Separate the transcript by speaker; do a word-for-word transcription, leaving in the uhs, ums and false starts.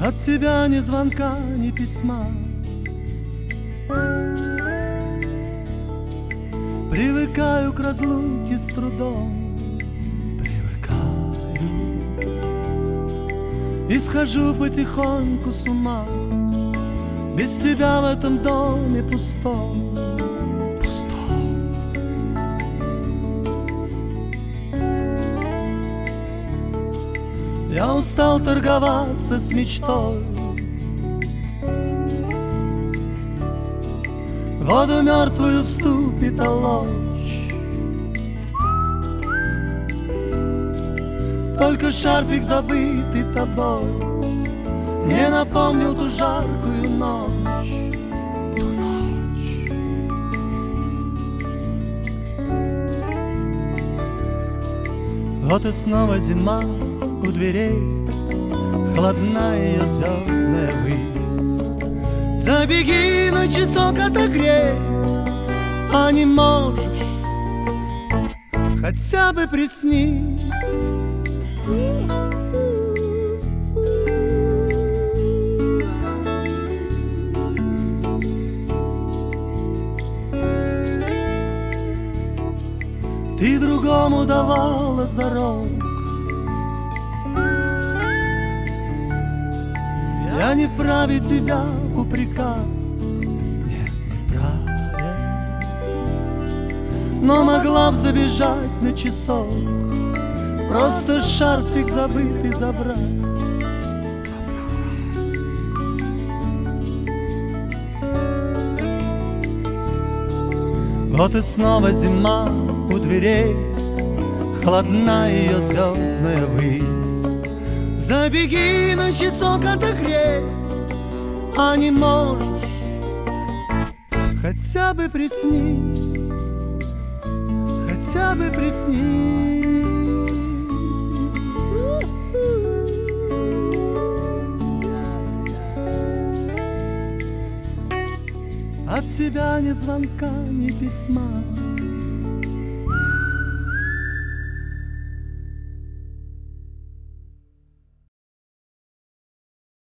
Speaker 1: От себя ни звонка, ни письма. Привыкаю к разлуке с трудом, привыкаю, и схожу потихоньку с ума. Без тебя в этом доме пустом, пустом. Я устал торговаться с мечтой, в воду мертвую вступит алочь. Только шарфик, забытый тобой, мне напомнил ту жаркую ночь, ту ночь. Вот и снова зима у дверей, холодна ее звездная высь. Забеги на часок, отогрей, а не можешь, хотя бы приснись. Ты другому давала зарок, я не вправе тебя упрекать, нет, не вправе. Но могла б забежать на часок, просто шарфик забытый забрать. Вот и снова зима у дверей, холодна ее звездная высь. Забеги на часок, отогрей, а не можешь, хотя бы приснись, хотя бы приснись. От тебя ни звонка, ни письма.